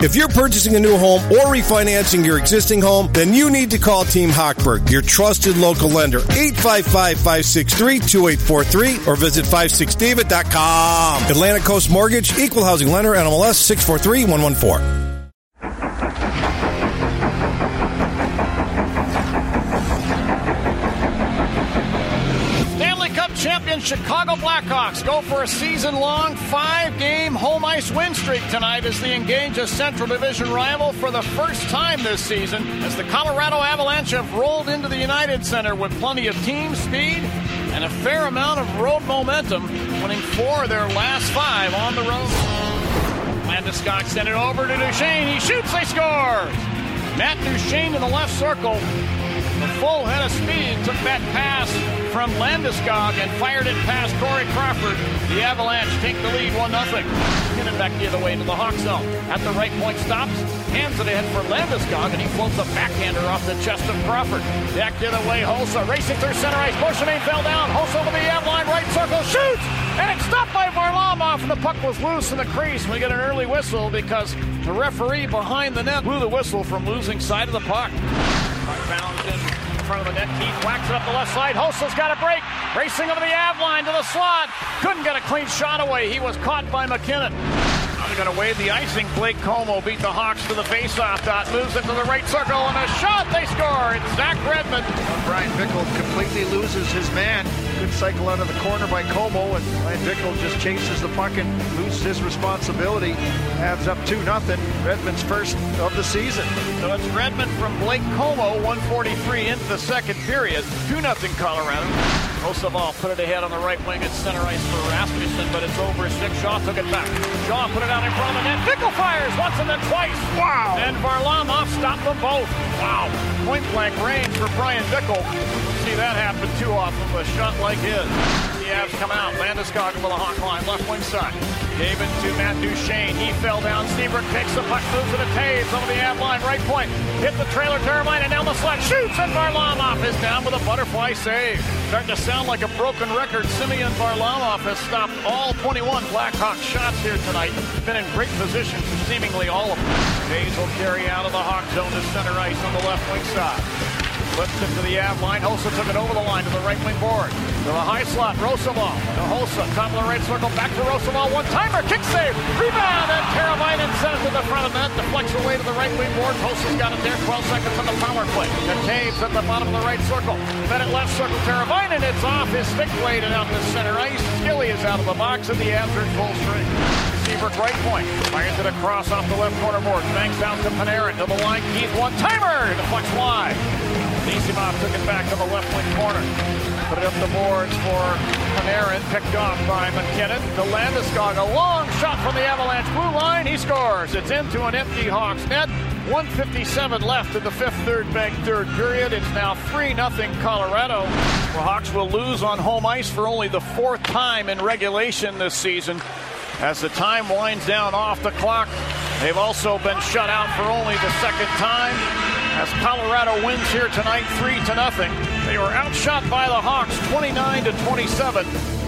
If you're purchasing a new home or refinancing your existing home, then you need to call Team Hochberg, your trusted local lender. 855-563-2843 or visit 56david.com. Atlantic Coast Mortgage, Equal Housing Lender, NMLS 643114. Champion Chicago Blackhawks go for a season-long 5-game home ice win streak tonight as they engage a Central Division rival for the first time this season, as the Colorado Avalanche have rolled into the United Center with plenty of team speed and a fair amount of road momentum, winning 4 of their last 5 on the road. Landeskog sent it over to Duchesne. He shoots, they score! Matt Duchesne in the left circle. The full head of speed took that pass from Landeskog and fired it past Corey Crawford. The Avalanche take the lead 1-0. Kinnan back the other way to the Hawk zone. At the right point stops, hands it ahead for Landeskog, and he floats a backhander off the chest of Crawford. Back the other way, Hossa racing through center ice. Beauchemin fell down. Hossa over the line, right circle, shoots! And it's stopped by Varlamov, and the puck was loose in the crease. We get an early whistle because the referee behind the net blew the whistle from losing side of the puck. Puck bounds in front of the net. Keith whacks it up the left side. Hossa's got a break. Racing over the Av line to the slot. Couldn't get a clean shot away. He was caught by McKinnon. Now they're going to wave the icing. Blake Como beat the Hawks to the faceoff dot. Moves it to the right circle, and a shot. They score. It's Zach Redmond. Brian Bickle completely loses his man. Good cycle out of the corner by Como, and Brian Bickle just chases the puck and loses his responsibility. Avs up 2-0. Redmond's first of the season. So it's Redmond from Blake Como, 1:43 into the second period. 2-0 Colorado. Osaval put it ahead on the right wing at center ice for Rasmussen, but it's over 6. Shaw took it back. Shaw put it out in front of the net. Bickle fires once and then twice. Wow! And Varlamov stopped them both. Wow! Point blank range for Brian Bickle. See that happen too often with a shot like his. The Avs come out. Landeskog over the Hawk line, left wing side. Gave it to Matt Duchesne. He fell down. Seabrook takes the puck, moves it to Taves over the Av line, right point. Hit the trailer, Teravainen, and down the slot. Shoots, and Varlamov is down with a butterfly save. Starting to sound like a broken record. Simeon Varlamov has stopped all 21 Blackhawks shots here tonight. Been in great position for seemingly all of them. Taves will carry out of the Hawk zone to center ice on the left wing side. Flips it to the Av line. Hossa took it over the line to the right wing board. To the high slot, Roosevelt. To Hossa, top of the right circle, back to Roosevelt. One-timer, kick save, rebound, and Teravainen sends it to the front of the net. Deflects away to the right wing board. Hossa's got it there, 12 seconds on the power play. And Taves at the bottom of the right circle. Then at left circle, Teravainen, it's off his stick blade and out to center ice. Skilly is out of the box, and the Avs are in full strength. Seabrook right point. Fires it across off the left corner board. Banks down to Panarin. To the line, Keith, one-timer, deflects wide. Nisimov took it back to the left wing corner. Put it up the boards for Panarin. Picked off by McKinnon. To Landeskog. A long shot from the Avalanche blue line. He scores. It's into an empty Hawks net. 1:57 left in the fifth third period. It's now 3-0 Colorado. The Hawks will lose on home ice for only the 4th time in regulation this season. As the time winds down off the clock, they've also been shut out for only the 2nd time. As Colorado wins here tonight 3-0. They were outshot by the Hawks 29-27